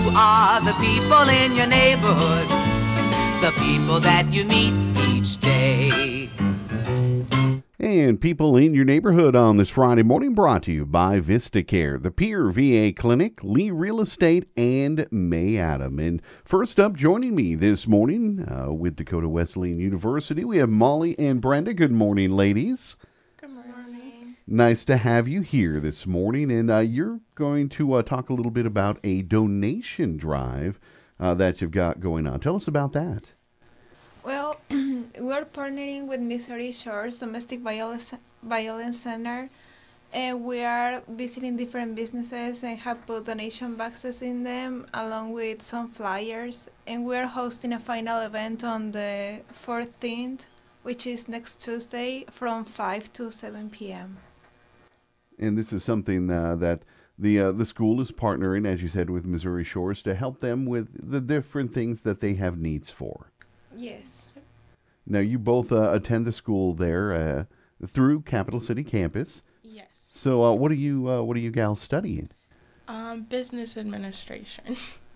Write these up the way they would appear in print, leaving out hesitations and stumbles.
are the people in your neighborhood, the people that you meet each day. And people in your neighborhood on this Friday morning brought to you by VistaCare, the Pierre VA Clinic, Lee Real Estate, and May Adam. And first up, joining me this morning with Dakota Wesleyan University, we have Molly and Brenda. Good morning, ladies. Good morning. Nice to have you here this morning. And you're going to talk a little bit about a donation drive that you've got going on. Tell us about that. Well, we're partnering with Missouri Shores Domestic Violence Center, and we are visiting different businesses and have put donation boxes in them along with some flyers. And we're hosting a final event on the 14th, which is next Tuesday from 5 to 7 p.m. And this is something that the school is partnering, as you said, with Missouri Shores to help them with the different things that they have needs for. Yes. Now, you both attend the school there through Capital City campus. Yes. So, what are you gals studying? Business administration.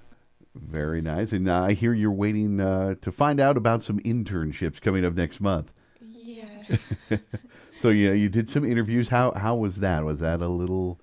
Very nice. And I hear you're waiting to find out about some internships coming up next month. Yes. So, yeah, you did some interviews. How was that? Was that a little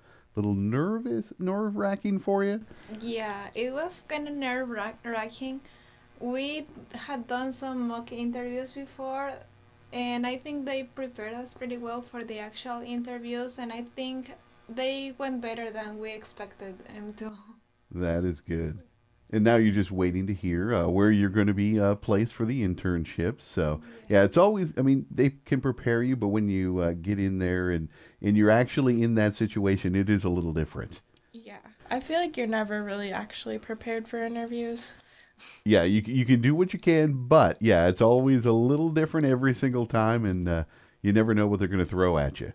nerve-wracking for you? Yeah, it was kind of nerve-wracking. We had done some mock interviews before, and I think they prepared us pretty well for the actual interviews, and I think they went better than we expected them to. That is good. And now you're just waiting to hear where you're going to be placed for the internships. So, yeah, it's always, I mean, they can prepare you, but when you get in there and you're actually in that situation, it is a little different. Yeah. I feel like you're never really actually prepared for interviews. Yeah, you can do what you can, but yeah, it's always a little different every single time, and you never know what they're going to throw at you.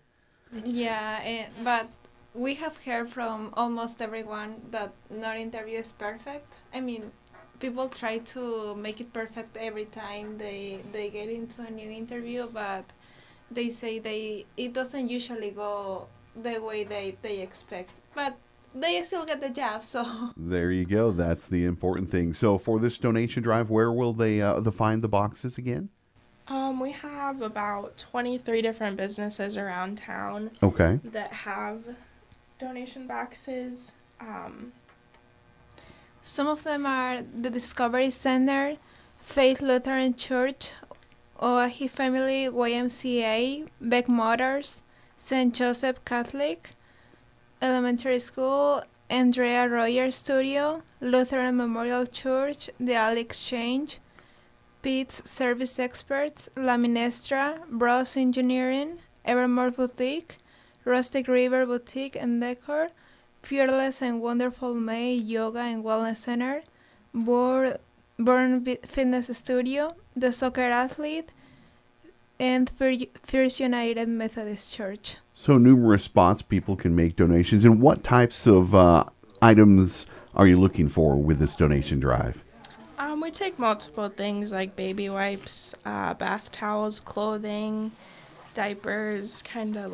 Yeah, but we have heard from almost everyone that no interview is perfect. I mean, people try to make it perfect every time they get into a new interview, but they say it doesn't usually go the way they expect. But they still get the job, so. There you go. That's the important thing. So for this donation drive, where will they find the boxes again? We have about 23 different businesses around town. Okay. That have donation boxes. Some of them are the Discovery Center, Faith Lutheran Church, Oahe Family YMCA, Beck Motors, St. Joseph Catholic Elementary School, Andrea Royer Studio, Lutheran Memorial Church, The Alley Exchange, Pete's Service Experts, La Minestra, Bros Engineering, Evermore Boutique, Rustic River Boutique and Decor, Fearless and Wonderful May Yoga and Wellness Center, Burn Fitness Studio, The Soccer Athlete, and First United Methodist Church. So numerous spots people can make donations. And what types of items are you looking for with this donation drive? We take multiple things like baby wipes, bath towels, clothing, diapers, kind of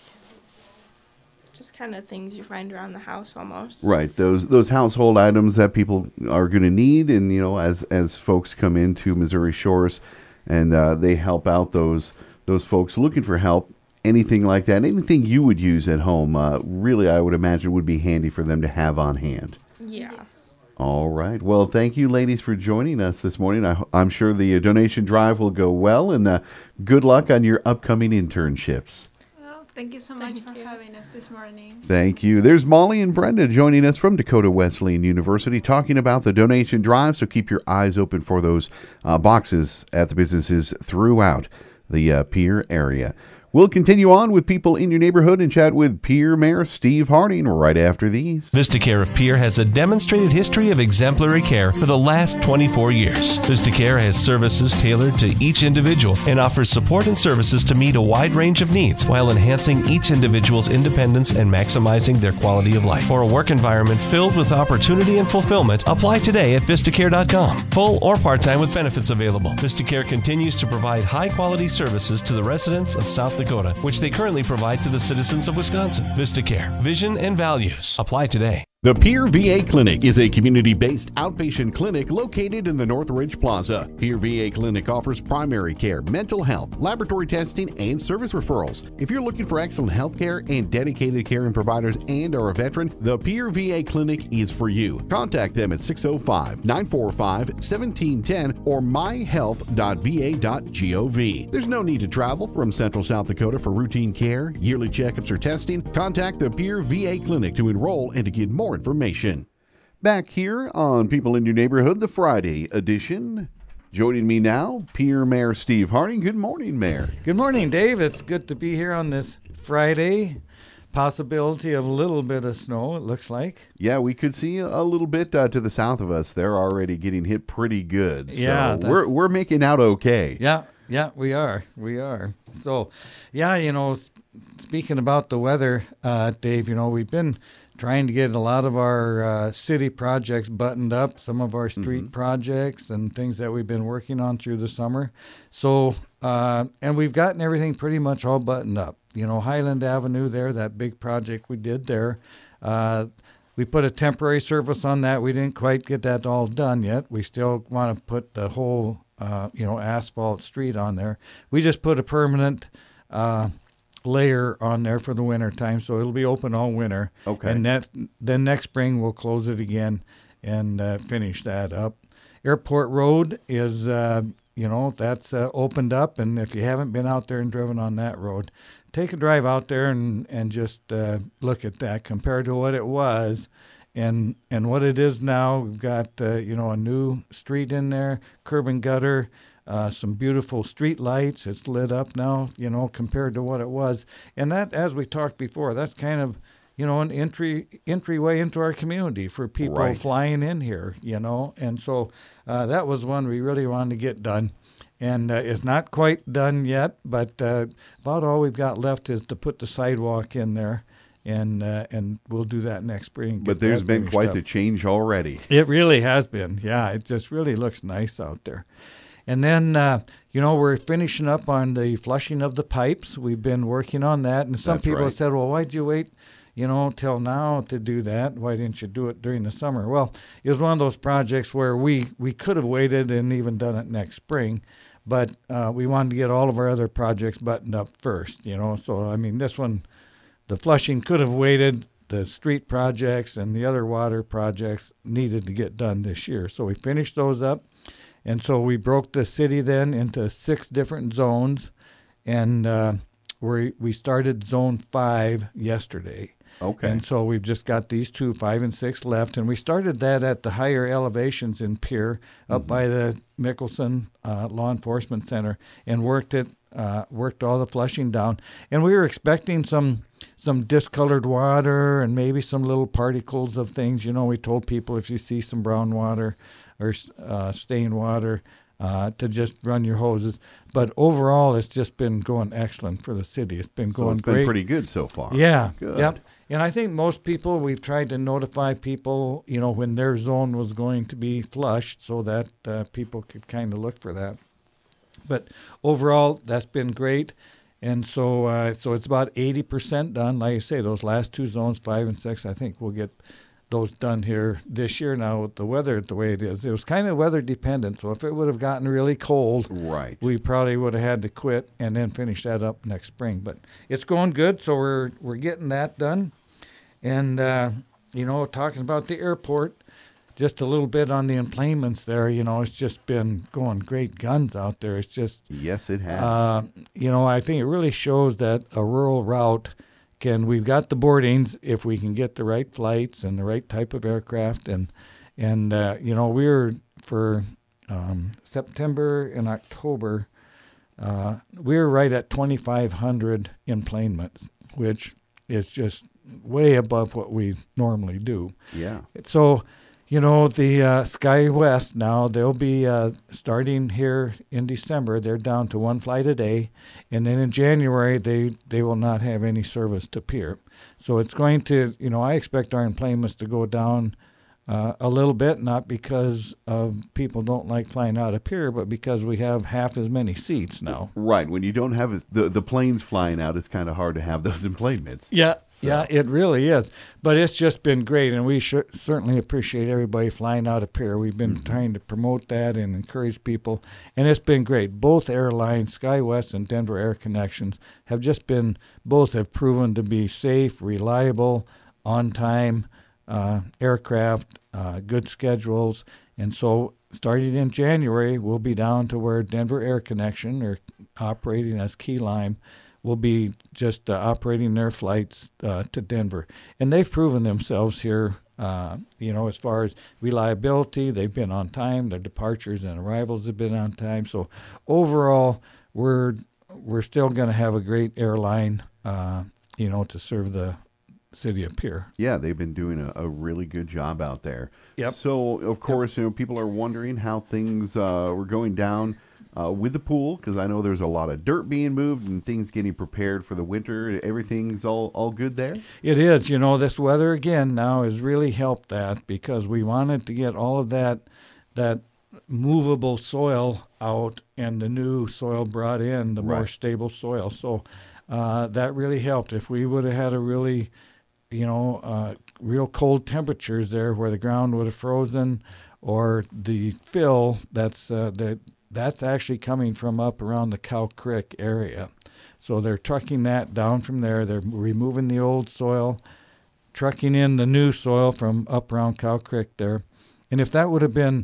things you find around the house almost. Right, those household items that people are going to need, and as folks come into Missouri Shores, and they help out those folks looking for help. Anything like that, anything you would use at home, really, I would imagine would be handy for them to have on hand. Yeah. Yes. All right. Well, thank you, ladies, for joining us this morning. I'm sure the donation drive will go well, and good luck on your upcoming internships. Well, thank you so much for having us this morning. Thank you. There's Molly and Brenda joining us from Dakota Wesleyan University talking about the donation drive, so keep your eyes open for those boxes at the businesses throughout the Pierre area. We'll continue on with people in your neighborhood and chat with Pierre Mayor Steve Harding right after these. VistaCare of Pierre has a demonstrated history of exemplary care for the last 24 years. VistaCare has services tailored to each individual and offers support and services to meet a wide range of needs while enhancing each individual's independence and maximizing their quality of life. For a work environment filled with opportunity and fulfillment, apply today at Vistacare.com. Full or part-time with benefits available. VistaCare continues to provide high-quality services to the residents of South Dakota, which they currently provide to the citizens of Wisconsin. VistaCare. Vision and values. Apply today. The Pier VA Clinic is a community-based outpatient clinic located in the Northridge Plaza. Pier VA Clinic offers primary care, mental health, laboratory testing, and service referrals. If you're looking for excellent health care and dedicated caring providers and are a veteran, the Pier VA Clinic is for you. Contact them at 605-945-1710 or myhealth.va.gov. There's no need to travel from Central South Dakota for routine care, yearly checkups, or testing. Contact the Pier VA Clinic to enroll and to get more information. Back here on People in Your Neighborhood, the Friday edition. Joining me now, Pier Mayor Steve Harding. Good morning, Mayor. Good morning, Dave. It's good to be here on this Friday. Possibility of a little bit of snow, it looks like. Yeah, we could see a little bit to the south of us. They're already getting hit pretty good. So Yeah, we're making out okay. Yeah, we are. So, speaking about the weather, Dave, we've been trying to get a lot of our city projects buttoned up, some of our street projects and things that we've been working on through the summer. So, and we've gotten everything pretty much all buttoned up. Highland Avenue there, that big project we did there. We put a temporary surface on that. We didn't quite get that all done yet. We still want to put the whole, asphalt street on there. We just put a permanent layer on there for the winter time, so it'll be open all winter. Okay. And then next spring we'll close it again and finish that up. Airport Road is, that's opened up, and if you haven't been out there and driven on that road, take a drive out there and just look at that compared to what it was and what it is now. We've got, a new street in there, curb and gutter, some beautiful street lights. It's lit up now, compared to what it was. And that, as we talked before, that's kind of, an entryway into our community for people flying in here, And so that was one we really wanted to get done. And it's not quite done yet, but about all we've got left is to put the sidewalk in there. And we'll do that next spring. But there's been quite the change already. It really has been. Yeah, it just really looks nice out there. And then, we're finishing up on the flushing of the pipes. We've been working on that. And some people have said, well, why'd you wait, till now to do that? Why didn't you do it during the summer? Well, it was one of those projects where we could have waited and even done it next spring. But we wanted to get all of our other projects buttoned up first, So, this one, the flushing could have waited. The street projects and the other water projects needed to get done this year. So we finished those up. And so we broke the city then into 6 different zones, and we started Zone 5 yesterday. Okay. And so we've just got these 2, 5 and 6 left, and we started that at the higher elevations in Pier, up by the Mickelson Law Enforcement Center, and worked all the flushing down. And we were expecting some discolored water and maybe some little particles of things. We told people if you see some brown water or stained water, to just run your hoses. But overall, it's just been going excellent for the city. It's been going it's great. been pretty good so far. Yeah. Good. Yep. And I think most people, we've tried to notify people, when their zone was going to be flushed so that people could kind of look for that. But overall, that's been great. And so it's about 80% done. Like I say, those last 2 zones, 5 and 6, I think we'll get those done here this year now with the weather the way it is. It was kind of weather dependent, so if it would have gotten really cold, we probably would have had to quit and then finish that up next spring. But it's going good, so we're getting that done. And, talking about the airport, just a little bit on the emplanements there, it's just been going great guns out there. It's just... Yes, it has. I think it really shows that a rural route we've got the boardings if we can get the right flights and the right type of aircraft. And we're for September and October, we're right at 2,500 emplanements, which is just way above what we normally do. Yeah. So, the SkyWest now, they'll be starting here in December. They're down to 1 flight a day. And then in January, they will not have any service to Pier. So it's going to, I expect our emplanements to go down a little bit, not because of people don't like flying out of Pier, but because we have half as many seats now. Right. When you don't have the planes flying out, it's kind of hard to have those emplacements. Yeah, yeah, it really is. But it's just been great, and we certainly appreciate everybody flying out of Pier. We've been trying to promote that and encourage people, and it's been great. Both airlines, SkyWest and Denver Air Connections, both have proven to be safe, reliable, on time aircraft, good schedules. And so starting in January, we'll be down to where Denver Air Connection, or operating as Key Lime, will be just operating their flights to Denver. And they've proven themselves here, as far as reliability. They've been on time. Their departures and arrivals have been on time. So overall, we're still going to have a great airline, to serve the city of Pier. Yeah, they've been doing a really good job out there. Yep. So, of course, people are wondering how things were going down with the pool, because I know there's a lot of dirt being moved and things getting prepared for the winter. Everything's all good there? It is. This weather, again, now has really helped that, because we wanted to get all of that movable soil out and the new soil brought in, the more stable soil. So that really helped. If we would have had a really real cold temperatures there where the ground would have frozen, or the fill that's actually coming from up around the Cow Creek area. So they're trucking that down from there. They're removing the old soil, trucking in the new soil from up around Cow Creek there. And if that would have been,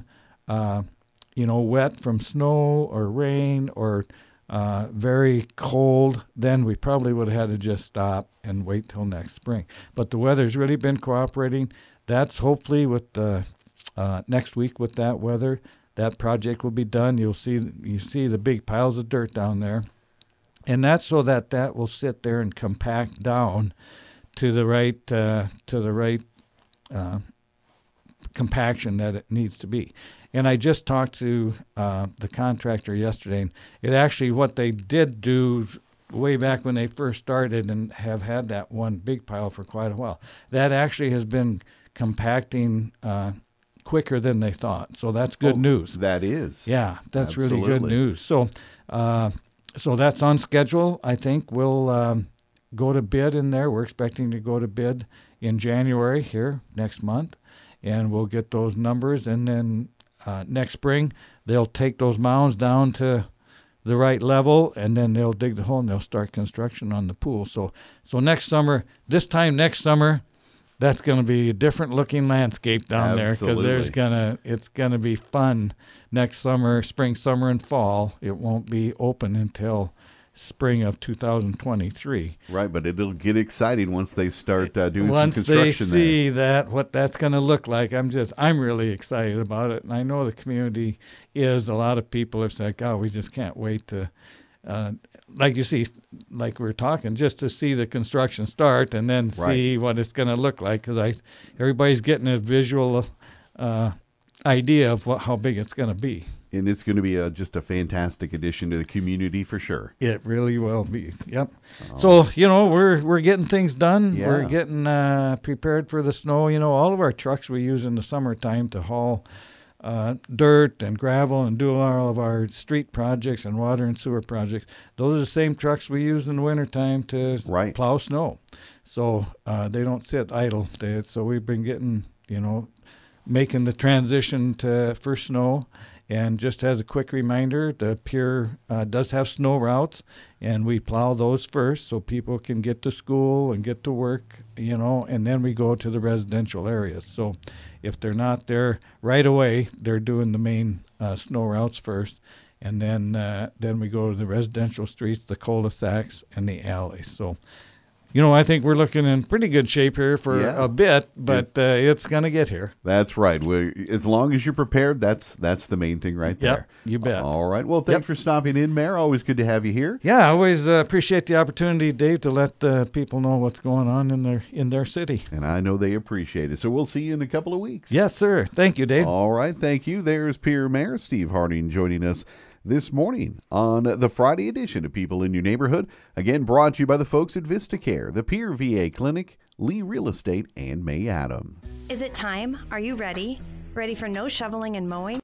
wet from snow or rain or very cold, then we probably would have had to just stop and wait till next spring. But the weather's really been cooperating. That's hopefully with the next week with that weather, that project will be done. You see the big piles of dirt down there, and that's so that will sit there and compact down to the right compaction that it needs to be. And I just talked to the contractor yesterday, and it actually, what they did do way back when they first started and have had that one big pile for quite a while, that actually has been compacting quicker than they thought. So that's good news. That is. Yeah, that's Absolutely. really good news. So that's on schedule. I think we'll go to bid in there. We're expecting to go to bid in January here next month, and we'll get those numbers, and then next spring, they'll take those mounds down to the right level, and then they'll dig the hole and they'll start construction on the pool. So next summer, that's going to be a different looking landscape down Absolutely. there, because it's gonna be fun next summer, spring, summer, and fall. It won't be open until spring of 2023. Right, but it'll get exciting once they start doing Once some construction they see what that's going to look like, I'm really excited about it, and I know the community is. A lot of people have said, "God, we just can't wait to," like you see, like we're talking, just to see the construction start and then see what it's going to look like, because everybody's getting a visual idea of how big it's going to be. And it's going to be just a fantastic addition to the community for sure. It really will be. Yep. So, we're getting things done. Yeah. We're getting prepared for the snow. All of our trucks we use in the summertime to haul dirt and gravel and do all of our street projects and water and sewer projects. Those are the same trucks we use in the wintertime to plow snow. So they don't sit idle. So we've been getting, making the transition for snow. And just as a quick reminder, the Pier does have snow routes, and we plow those first so people can get to school and get to work, and then we go to the residential areas. So if they're not there right away, they're doing the main snow routes first, and then we go to the residential streets, the cul-de-sacs, and the alleys. So I think we're looking in pretty good shape here for a bit, but it's going to get here. That's right. As long as you're prepared, that's the main thing right there. Yep, you bet. All right. Well, thanks for stopping in, Mayor. Always good to have you here. Yeah, I always appreciate the opportunity, Dave, to let people know what's going on in their city. And I know they appreciate it. So we'll see you in a couple of weeks. Yes, sir. Thank you, Dave. All right. Thank you. There's Pier Mayor Steve Harding joining us this morning on the Friday edition of People in Your Neighborhood. Again, brought to you by the folks at VistaCare, the Pierre VA Clinic, Lee Real Estate, and May Adam. Is it time? Are you ready? Ready for no shoveling and mowing?